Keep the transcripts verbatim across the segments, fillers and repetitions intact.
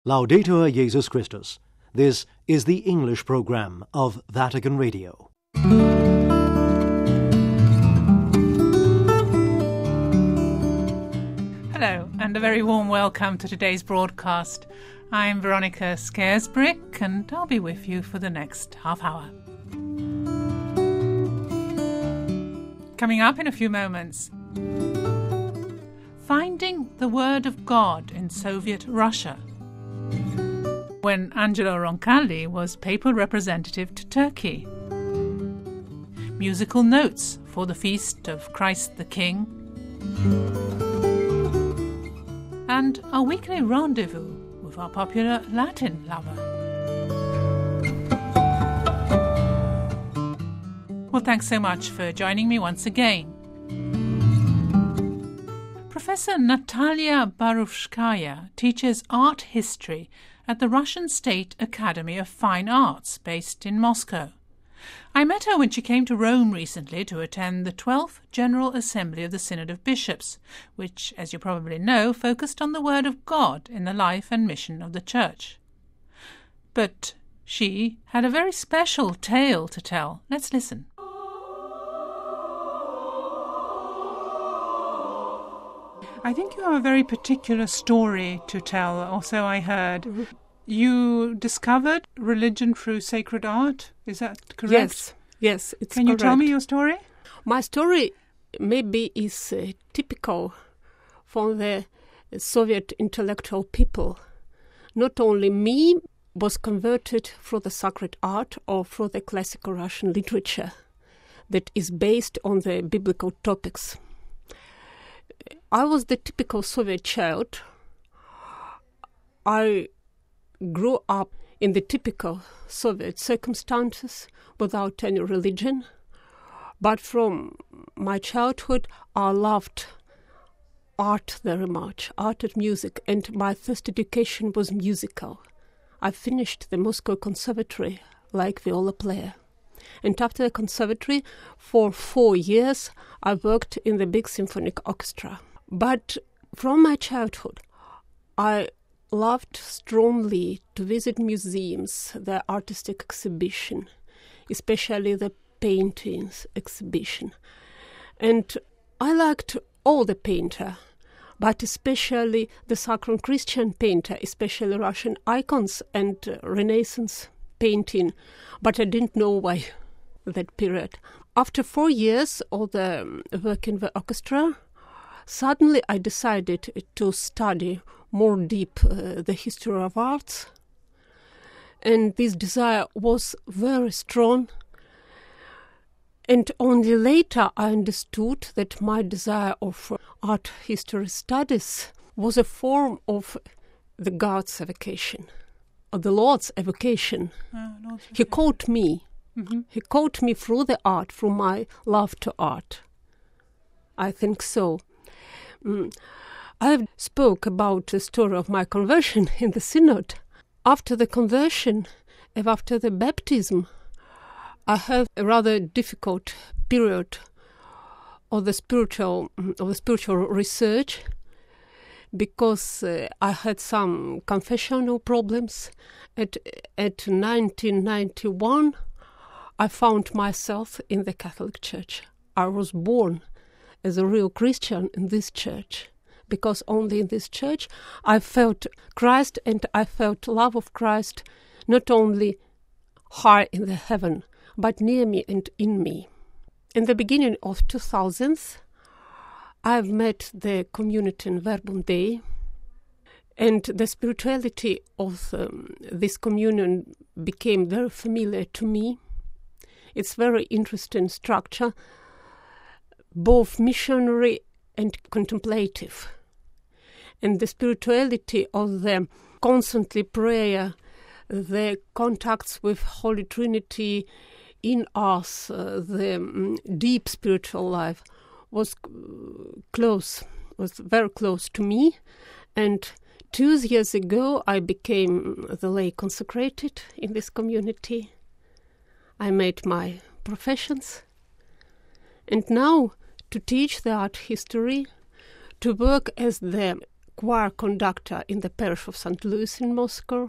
Laudetur Jesus Christus. This is the English program of Vatican Radio. Hello, and a very warm welcome to today's broadcast. I'm Veronica Scaresbrick, and I'll be with you for the next half hour. Coming up in a few moments, finding the Word of God in Soviet Russia, when Angelo Roncalli was papal representative to Turkey, musical notes for the feast of Christ the King, and our weekly rendezvous with our popular Latin lover. Well, thanks so much for joining me once again. Professor Natalia Baruvskaya teaches art history at the Russian State Academy of Fine Arts, based in Moscow. I met her when she came to Rome recently to attend the twelfth General Assembly of the Synod of Bishops, which, as you probably know, focused on the Word of God in the life and mission of the Church. But she had a very special tale to tell. Let's listen. I think you have a very particular story to tell. Also, I heard you discovered religion through sacred art. Is that correct? Yes, yes, it's Can correct. you tell me your story? My story maybe is uh, typical for the Soviet intellectual people. Not only me was converted through the sacred art or through the classical Russian literature that is based on the biblical topics. I was the typical Soviet child. I grew up in the typical Soviet circumstances without any religion. But from my childhood, I loved art very much, art and music, and my first education was musical. I finished the Moscow Conservatory like viola player. And after the conservatory, for four years, I worked in the big symphonic orchestra. But from my childhood, I loved strongly to visit museums, the artistic exhibition, especially the paintings exhibition. And I liked all the painter, but especially the sacred Christian painter, especially Russian icons and uh, Renaissance painting, but I didn't know why that period. After four years of the um, work in the orchestra, suddenly I decided to study more deep uh, the history of arts, and this desire was very strong. And only later I understood that my desire of art history studies was a form of the God's evocation, or the Lord's evocation. Oh, no, He called me. Mm-hmm. He called me through the art, through my love to art. I think so. Mm. I spoke about the story of my conversion in the synod. After the conversion and after the baptism, I had a rather difficult period of the spiritual of the spiritual research, because uh, I had some confessional problems. At at nineteen ninety-one, I found myself in the Catholic Church. I was born as a real Christian in this church, because only in this church I felt Christ, and I felt love of Christ not only high in the heaven, but near me and in me. In the beginning of two thousands, I've met the community in Verbum Dei, and the spirituality of um, this communion became very familiar to me. It's very interesting structure, both missionary and contemplative. And the spirituality of the constantly prayer, the contacts with Holy Trinity in us, uh, the um, deep spiritual life was uh, close, was very close to me. And two years ago, I became the lay consecrated in this community. I made my professions. And now, to teach the art history, to work as the choir conductor in the parish of Saint Louis in Moscow,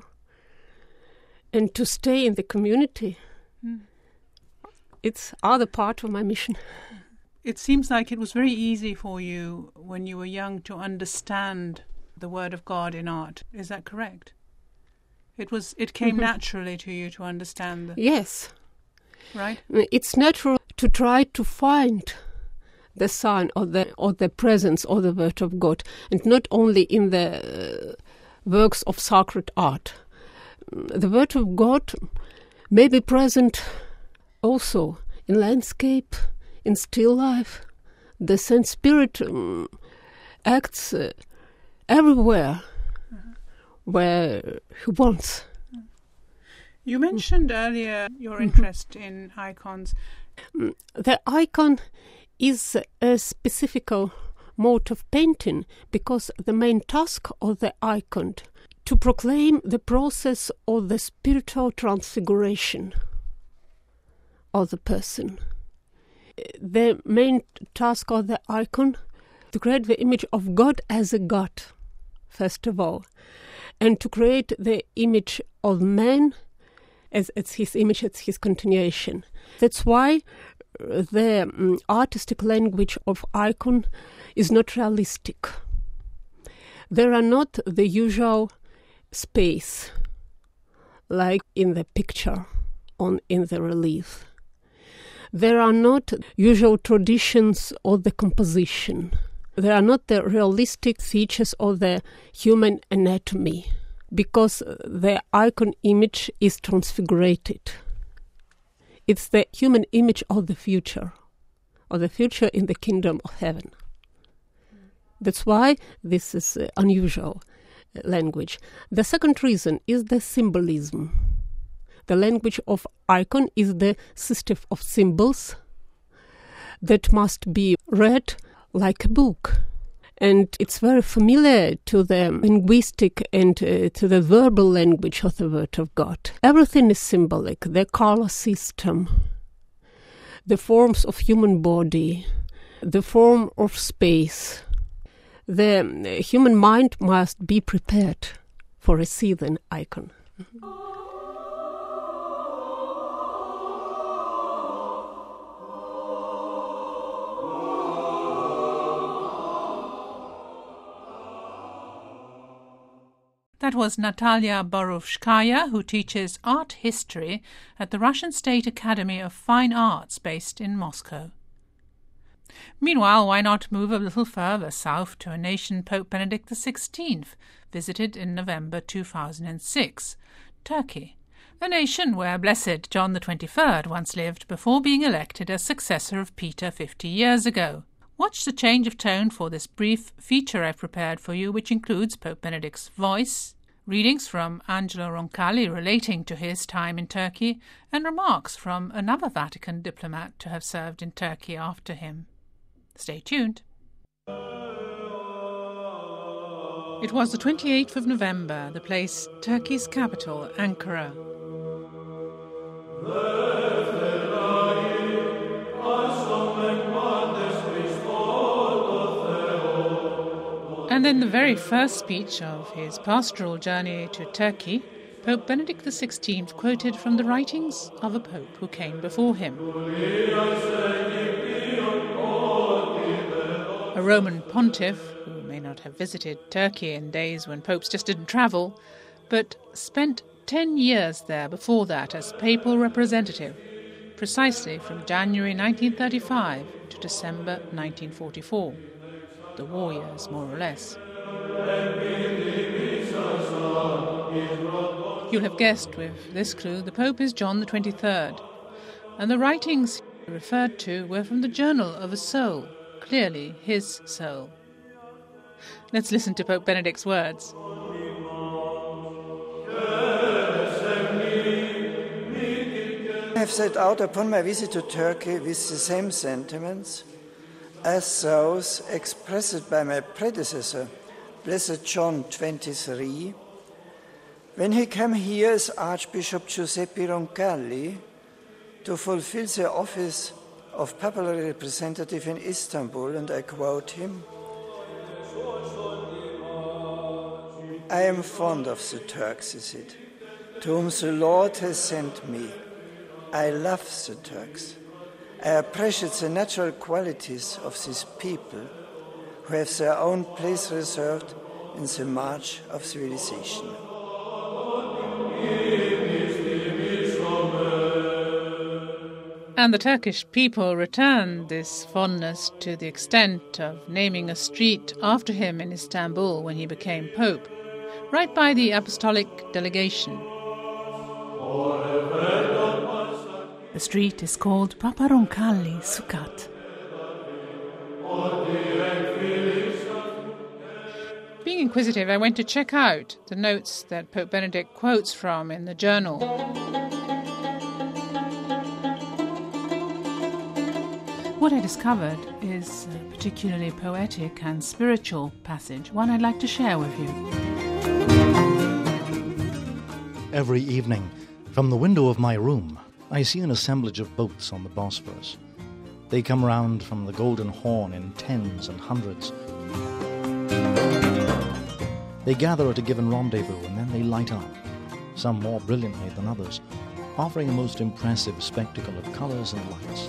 and to stay in the community. Mm. It's other part of my mission. It seems like it was very easy for you when you were young to understand the Word of God in art. Is that correct? It was. It came mm-hmm. naturally to you to understand the... Yes. Right? It's natural to try to find the sign or the or the presence of the Word of God, and not only in the uh, works of sacred art. The Word of God may be present also in landscape, in still life. The Saint Spirit um, acts uh, everywhere mm-hmm. where He wants. You mentioned mm-hmm. earlier your interest mm-hmm. in icons. The icon is a specific mode of painting because the main task of the icon to proclaim the process of the spiritual transfiguration of the person. The main task of the icon to create the image of God as a God, first of all, and to create the image of man as it's his image, it's his continuation. That's why the um, artistic language of icon is not realistic. There are not the usual space like in the picture on in the relief. There are not usual traditions of the composition. There are not the realistic features of the human anatomy, because the icon image is transfigurated. It's the human image of the future, of the future in the kingdom of heaven. That's why this is uh, unusual uh, language. The second reason is the symbolism. The language of icon is the system of symbols that must be read like a book. And it's very familiar to the linguistic and uh, to the verbal language of the Word of God. Everything is symbolic. The color system, the forms of human body, the form of space. The uh, human mind must be prepared for receiving icon. Mm-hmm. That was Natalia Borovskaya, who teaches art history at the Russian State Academy of Fine Arts based in Moscow. Meanwhile, why not move a little further south to a nation Pope Benedict the sixteenth visited in November two thousand six, Turkey, a nation where Blessed John the twenty-third once lived before being elected as successor of Peter fifty years ago. Watch the change of tone for this brief feature I've prepared for you, which includes Pope Benedict's voice, readings from Angelo Roncalli relating to his time in Turkey, and remarks from another Vatican diplomat to have served in Turkey after him. Stay tuned. It was the twenty-eighth of November, the place Turkey's capital, Ankara. And in the very first speech of his pastoral journey to Turkey, Pope Benedict the sixteenth quoted from the writings of a pope who came before him. A Roman pontiff, who may not have visited Turkey in days when popes just didn't travel, but spent ten years there before that as papal representative, precisely from January nineteen thirty-five to December nineteen forty-four. The war years, more or less. You'll have guessed with this clue the Pope is John the twenty-third, and the writings he referred to were from the Journal of a Soul, clearly his soul. Let's listen to Pope Benedict's words. I have set out upon my visit to Turkey with the same sentiments as those expressed by my predecessor, Blessed John the twenty-third, when he came here as Archbishop Giuseppe Roncalli to fulfill the office of papal representative in Istanbul, and I quote him, I am fond of the Turks, he said, to whom the Lord has sent me. I love the Turks. I appreciate the natural qualities of these people who have their own place reserved in the march of civilization. And the Turkish people returned this fondness to the extent of naming a street after him in Istanbul when he became Pope, right by the apostolic delegation. The street is called Paparoncalli Sukat. Being inquisitive, I went to check out the notes that Pope Benedict quotes from in the journal. What I discovered is a particularly poetic and spiritual passage, one I'd like to share with you. Every evening, from the window of my room, I see an assemblage of boats on the Bosphorus. They come round from the Golden Horn in tens and hundreds. They gather at a given rendezvous and then they light up, some more brilliantly than others, offering a most impressive spectacle of colours and lights.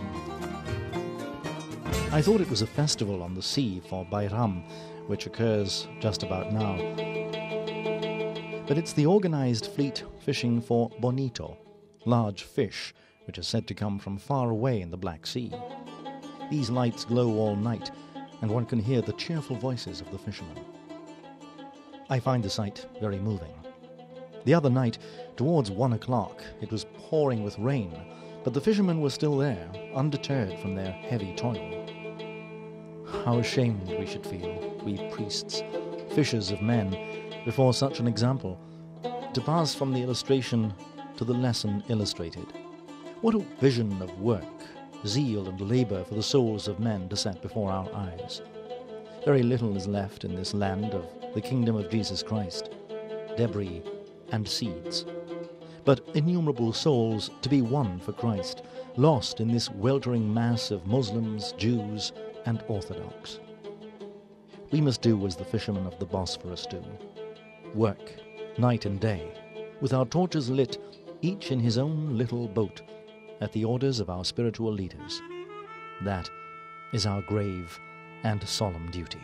I thought it was a festival on the sea for Bayram, which occurs just about now. But it's the organised fleet fishing for bonito, large fish, which are said to come from far away in the Black Sea. These lights glow all night, and one can hear the cheerful voices of the fishermen. I find the sight very moving. The other night, towards one o'clock, it was pouring with rain, but the fishermen were still there, undeterred from their heavy toil. How ashamed we should feel, we priests, fishers of men, before such an example, to pass from the illustration to the lesson illustrated. What a vision of work, zeal and labour for the souls of men to set before our eyes. Very little is left in this land of the kingdom of Jesus Christ, debris and seeds, but innumerable souls to be won for Christ, lost in this weltering mass of Muslims, Jews, and Orthodox. We must do as the fishermen of the Bosphorus do. Work, night and day, with our torches lit, each in his own little boat, at the orders of our spiritual leaders. That is our grave and solemn duty.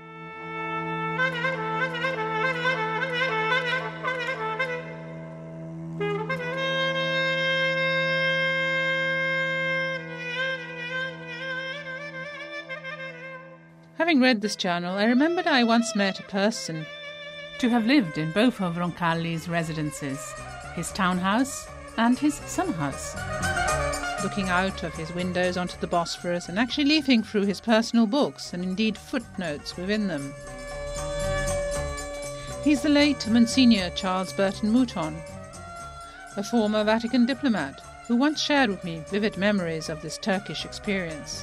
Having read this journal, I remembered I once met a person to have lived in both of Roncalli's residences, his townhouse and his summer house, looking out of his windows onto the Bosphorus and actually leafing through his personal books and indeed footnotes within them. He's the late Monsignor Charles Burton Mouton, a former Vatican diplomat who once shared with me vivid memories of this Turkish experience.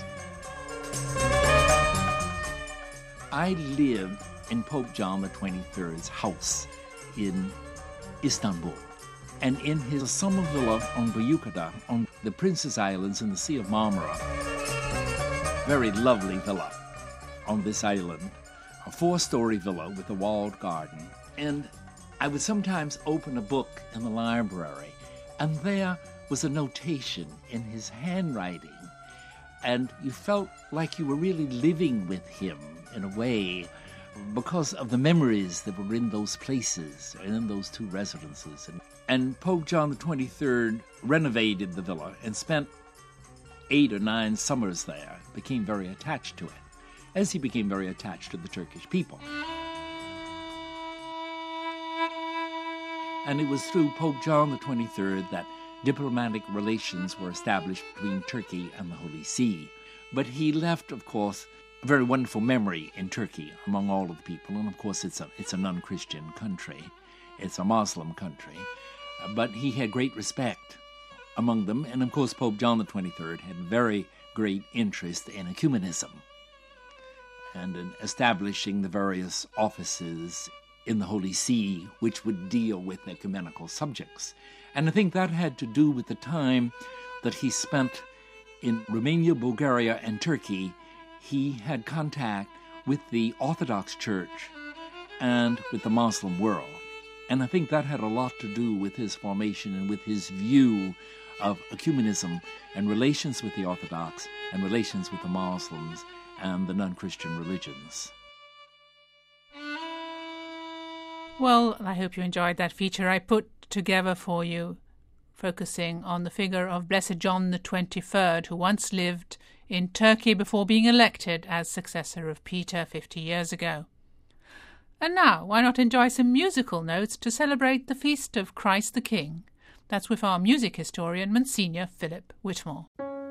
I lived in Pope John the twenty-third's house in Istanbul, and in his summer villa on Büyükada, on the Princess Islands in the Sea of Marmara. Very lovely villa on this island, a four-story villa with a walled garden. And I would sometimes open a book in the library, and there was a notation in his handwriting, and you felt like you were really living with him in a way because of the memories that were in those places and in those two residences. And, and Pope John the twenty-third renovated the villa and spent eight or nine summers there, became very attached to it, as he became very attached to the Turkish people. And it was through Pope John the twenty-third that diplomatic relations were established between Turkey and the Holy See. But he left, of course, a very wonderful memory in Turkey among all of the people. And of course, it's a, it's a non-Christian country. It's a Muslim country. But he had great respect among them. And of course, Pope John the twenty-third had very great interest in ecumenism and in establishing the various offices in the Holy See which would deal with ecumenical subjects. And I think that had to do with the time that he spent in Romania, Bulgaria, and Turkey. He had contact with the Orthodox Church and with the Muslim world. And I think that had a lot to do with his formation and with his view of ecumenism and relations with the Orthodox and relations with the Muslims and the non-Christian religions. Well, I hope you enjoyed that feature I put together for you, focusing on the figure of Blessed John the twenty-third, who once lived in Turkey before being elected as successor of Peter fifty years ago. And now, why not enjoy some musical notes to celebrate the feast of Christ the King? That's with our music historian, Monsignor Philip Whitmore.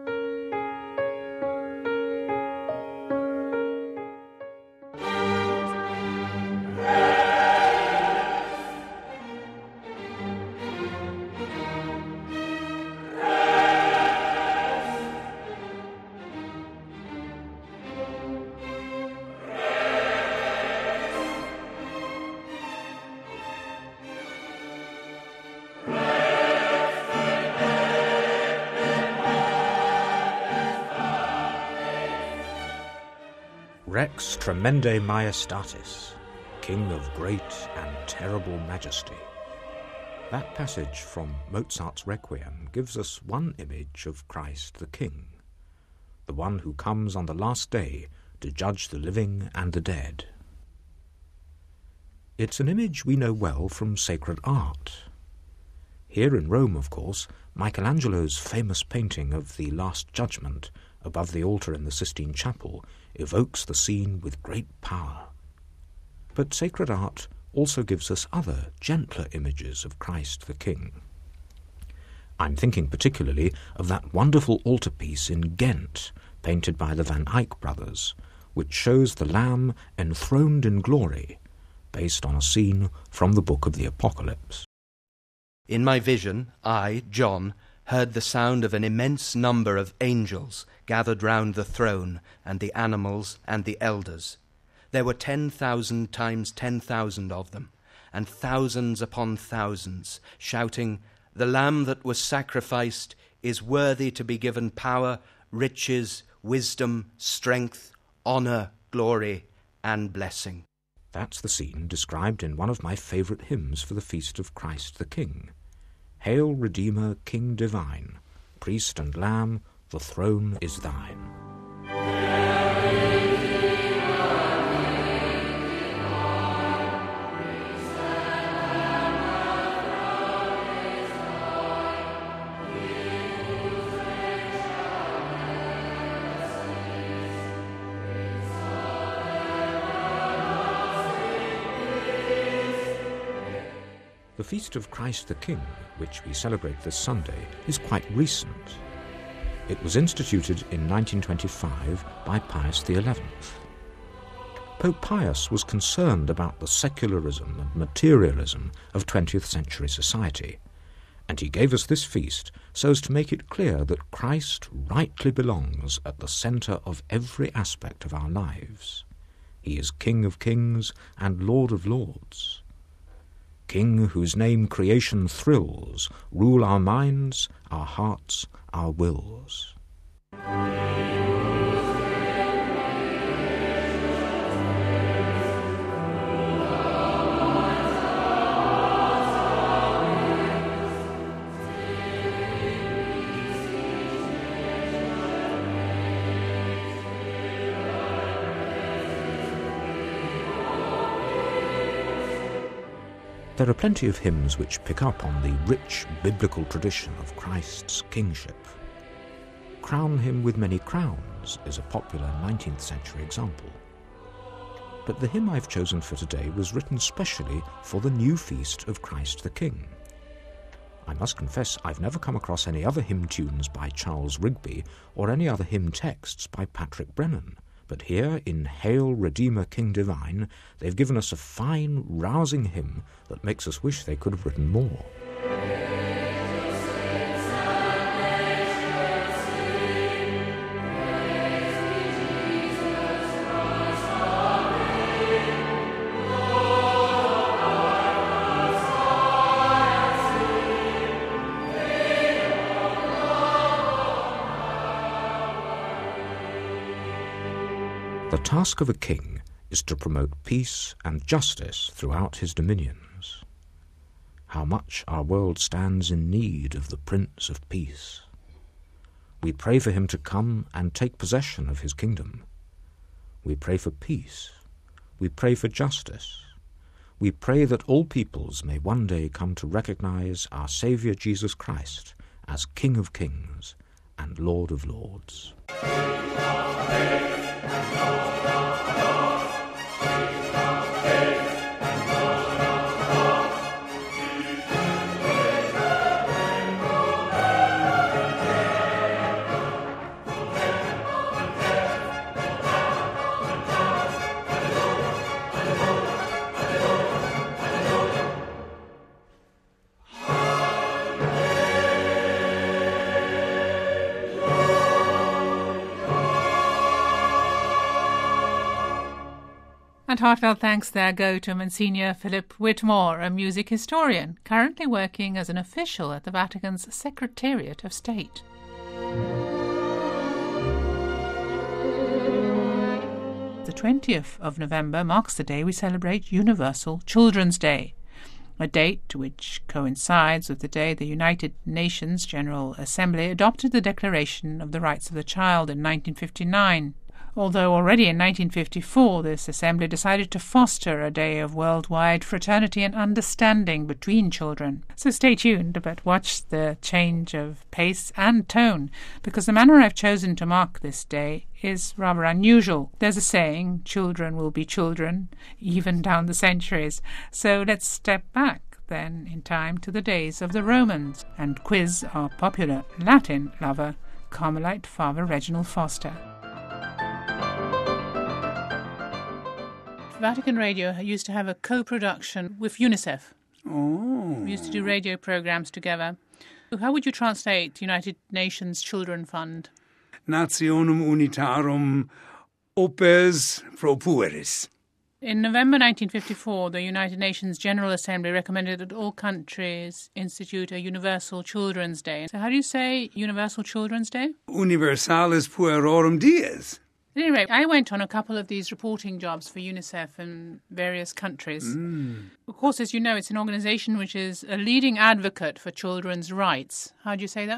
Rex Tremendae Majestatis, King of great and terrible majesty. That passage from Mozart's Requiem gives us one image of Christ the King, the one who comes on the last day to judge the living and the dead. It's an image we know well from sacred art. Here in Rome, of course, Michelangelo's famous painting of the Last Judgment above the altar in the Sistine Chapel evokes the scene with great power. But sacred art also gives us other, gentler images of Christ the King. I'm thinking particularly of that wonderful altarpiece in Ghent, painted by the Van Eyck brothers, which shows the Lamb enthroned in glory, based on a scene from the book of the Apocalypse. In my vision, I, John, heard the sound of an immense number of angels gathered round the throne and the animals and the elders. There were ten thousand times ten thousand of them, and thousands upon thousands, shouting, "The Lamb that was sacrificed is worthy to be given power, riches, wisdom, strength, honour, glory, and blessing." That's the scene described in one of my favourite hymns for the feast of Christ the King. Hail, Redeemer, King divine, priest and lamb, the throne is thine. The Feast of Christ the King, which we celebrate this Sunday, is quite recent. It was instituted in nineteen twenty-five by Pius the eleventh. Pope Pius was concerned about the secularism and materialism of twentieth century society, and he gave us this feast so as to make it clear that Christ rightly belongs at the centre of every aspect of our lives. He is King of kings and Lord of lords. King whose name creation thrills, rule our minds, our hearts, our wills. There are plenty of hymns which pick up on the rich biblical tradition of Christ's kingship. Crown him with many crowns is a popular nineteenth century example. But the hymn I've chosen for today was written specially for the new feast of Christ the King. I must confess I've never come across any other hymn tunes by Charles Rigby or any other hymn texts by Patrick Brennan. But here, in Hail, Redeemer, King Divine, they've given us a fine, rousing hymn that makes us wish they could have written more. The task of a king is to promote peace and justice throughout his dominions. How much our world stands in need of the Prince of Peace. We pray for him to come and take possession of his kingdom. We pray for peace. We pray for justice. We pray that all peoples may one day come to recognize our Saviour Jesus Christ as King of Kings and Lord of Lords. And heartfelt thanks there go to Monsignor Philip Whitmore, a music historian, currently working as an official at the Vatican's Secretariat of State. The twentieth of November marks the day we celebrate Universal Children's Day, a date which coincides with the day the United Nations General Assembly adopted the Declaration of the Rights of the Child in nineteen fifty-nine. Although already in nineteen fifty-four this assembly decided to foster a day of worldwide fraternity and understanding between children. So stay tuned, but watch the change of pace and tone, because the manner I've chosen to mark this day is rather unusual. There's a saying, children will be children, even down the centuries. So let's step back then in time to the days of the Romans and quiz our popular Latin lover, Carmelite Father Reginald Foster. Vatican Radio used to have a co-production with UNICEF. Oh. We used to do radio programs together. How would you translate United Nations Children Fund? Nationum Unitarum Opes Pro Pueris. In November nineteen fifty-four, the United Nations General Assembly recommended that all countries institute a Universal Children's Day. So how do you say Universal Children's Day? Universalis Puerorum Dies. At any rate, I went on a couple of these reporting jobs for UNICEF in various countries. Mm. Of course, as you know, it's an organisation which is a leading advocate for children's rights. How do you say that?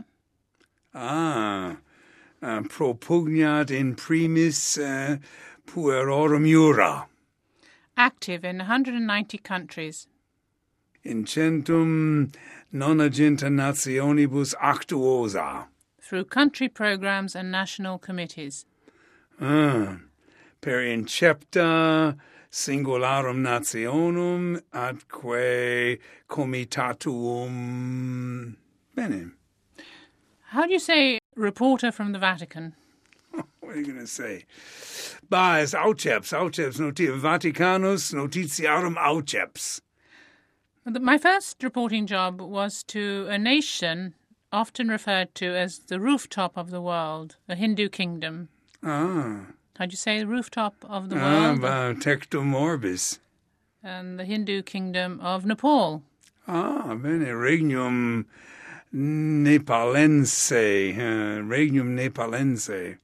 Ah, uh, propugnat in primis uh, puerorum iura. Active in one hundred ninety countries. In centum nonagenta nationibus actuosa. Through country programmes and national committees. Ah, per incepta singularum nationum atque comitatum. Bene. How do you say reporter from the Vatican? What are you going to say? Bah, es auceps, auceps, noti- Vaticanus notitiarum auceps. My first reporting job was to a nation often referred to as the rooftop of the world, a Hindu kingdom. Ah. How'd you say the rooftop of the Ah, world? bah, tectum orbis. And the Hindu kingdom of Nepal. Ah, bene, regnum Nepalense, uh, regnum Nepalense,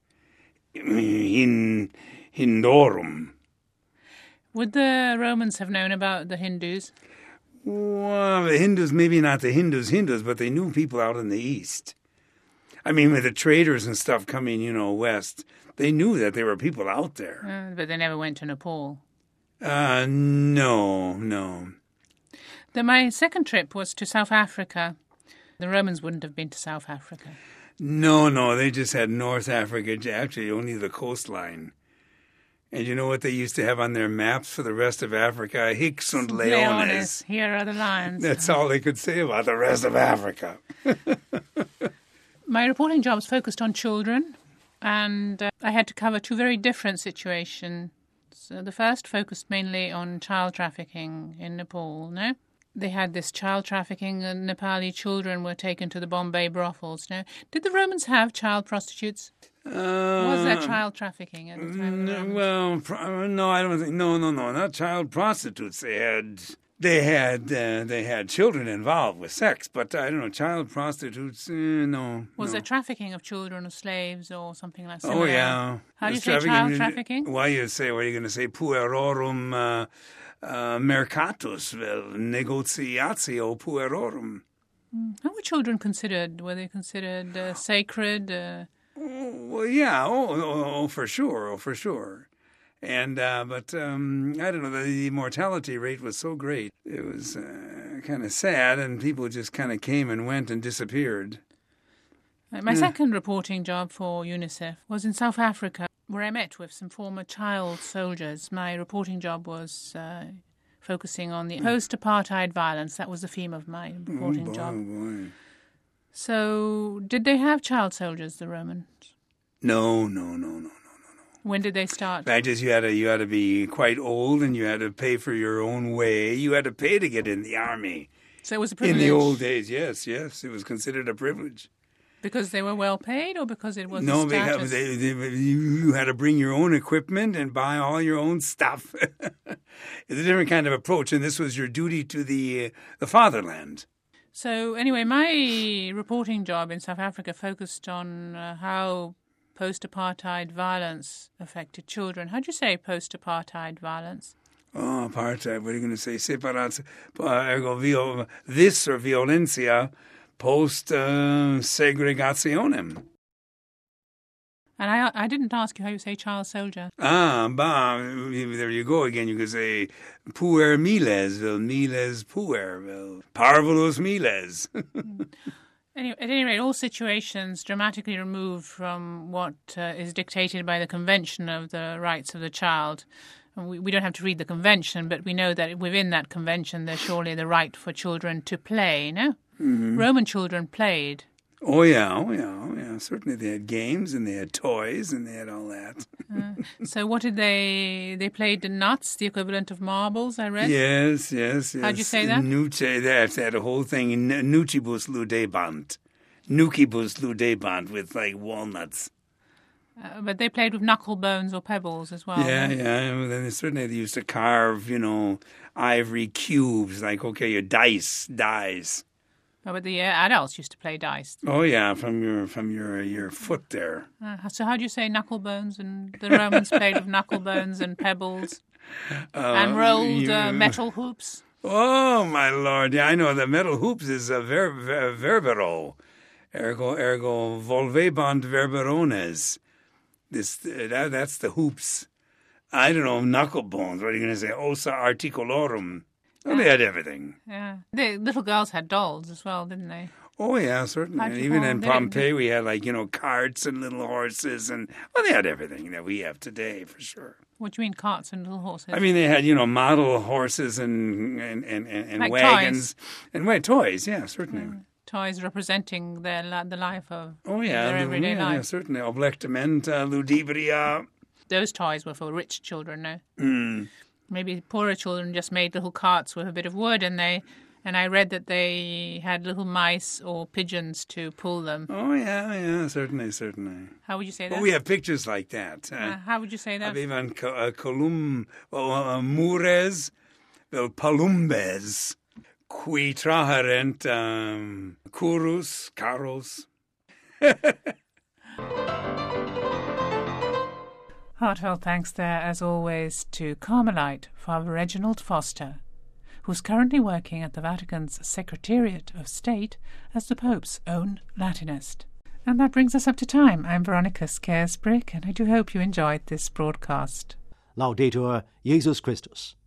in Hindorum. Would the Romans have known about the Hindus? Well, the Hindus, maybe not the Hindus, Hindus, but they knew people out in the East. I mean, with the traders and stuff coming, you know, west, they knew that there were people out there. Uh, but they never went to Nepal. Uh, no, no. Then my second trip was to South Africa. The Romans wouldn't have been to South Africa. No, no, they just had North Africa, actually only the coastline. And you know what they used to have on their maps for the rest of Africa? Hicks und Leones. Leones. Here are the lions. That's all they could say about the rest of Africa. My reporting jobs focused on children, and uh, I had to cover two very different situations. So the first focused mainly on child trafficking in Nepal, no? They had this child trafficking, and Nepali children were taken to the Bombay brothels, no? Did the Romans have child prostitutes? Uh, Was there child trafficking at the time of the n- Romans? Well, pro- no, I don't think, no, no, no, not child prostitutes. They had they had uh, they had children involved with sex, but I don't know, child prostitutes, uh, no. Was no. there trafficking of children or slaves or something like that? Oh, yeah. How do you There's say child trafficking? Why you say, what are you going to say? Puerorum uh, uh, mercatus, vel negotiatio puerorum. How were children considered? Were they considered uh, sacred? Uh... Oh, well, yeah, oh, oh, oh, for sure, oh, for sure. And, uh, but, um, I don't know, the, the mortality rate was so great. It was uh, kind of sad, and people just kind of came and went and disappeared. My yeah. second reporting job for UNICEF was in South Africa, where I met with some former child soldiers. My reporting job was uh, focusing on the post-apartheid violence. That was the theme of my reporting oh, boy, job. Oh, boy. So, did they have child soldiers, the Romans? No, no, no, no. When did they start? Fact is, you had to you had to be quite old, and you had to pay for your own way. You had to pay to get in the army. So it was a privilege. In the old days, yes, yes, it was considered a privilege. Because they were well paid, or because it was no? a status? Because they, they, you, you had to bring your own equipment and buy all your own stuff. It's a different kind of approach, and this was your duty to the uh, the fatherland. So anyway, my reporting job in South Africa focused on uh, how post-apartheid violence affected children. How do you say post-apartheid violence? Oh, apartheid, what are you going to say? Separat, ergo, this or violencia post-segregationem. Uh, and I I didn't ask you how you say child soldier. Ah, bah, there you go again. You could say puer miles, vel miles puer, vel parvulus miles. Anyway, at any rate, all situations dramatically removed from what uh, is dictated by the Convention of the Rights of the Child. And we, we don't have to read the convention, but we know that within that convention there's surely the right for children to play, no? Mm-hmm. Roman children played. Oh, yeah, oh, yeah, oh, yeah. Certainly they had games and they had toys and they had all that. uh, so what did they... They played the nuts, the equivalent of marbles, I read? Yes, yes, yes. How'd you say that? Nuce, that's that whole thing. Nucibus ludebant. Nucibus ludebant with, like, walnuts. Uh, but they played with knuckle bones or pebbles as well. Yeah, right? yeah. And then certainly they used to carve, you know, ivory cubes, like, okay, your dice, dice. Oh, but the uh, adults used to play dice. Oh yeah, from your from your your foot there. Uh, so how do you say knuckle bones? And the Romans played with knuckle bones and pebbles uh, and rolled you, uh, metal hoops. Oh my lord! Yeah, I know the metal hoops is a ver, ver, verbero, ergo ergo volvebant verberones. This that, that's the hoops. I don't know, knuckle bones. What are you going to say? Ossa articularum. Well, they had everything. Yeah. The little girls had dolls as well, didn't they? Oh, yeah, certainly. Even in Pompeii, we had, like, you know, carts and little horses. And, well, they had everything that we have today, for sure. What do you mean, carts and little horses? I mean, they had, you know, model horses and and, and, and like wagons. Toys. And well, toys, yeah, certainly. Mm. Toys representing their the life of oh, yeah, their everyday yeah, life. Yeah, certainly. Oblectamenta, ludibria. Those toys were for rich children, no? Mm. Maybe poorer children just made little carts with a bit of wood, and they, and I read that they had little mice or pigeons to pull them. Oh yeah, yeah, certainly, certainly. How would you say that? Well, we have pictures like that. Uh, uh, how would you say that? Avevan colum mures, vel palumbes, qui traherent um, curus, carros. Heartfelt thanks there, as always, to Carmelite Father Reginald Foster, who's currently working at the Vatican's Secretariat of State as the Pope's own Latinist. And that brings us up to time. I'm Veronica Scaresbrick, and I do hope you enjoyed this broadcast. Laudetur Jesus Christus.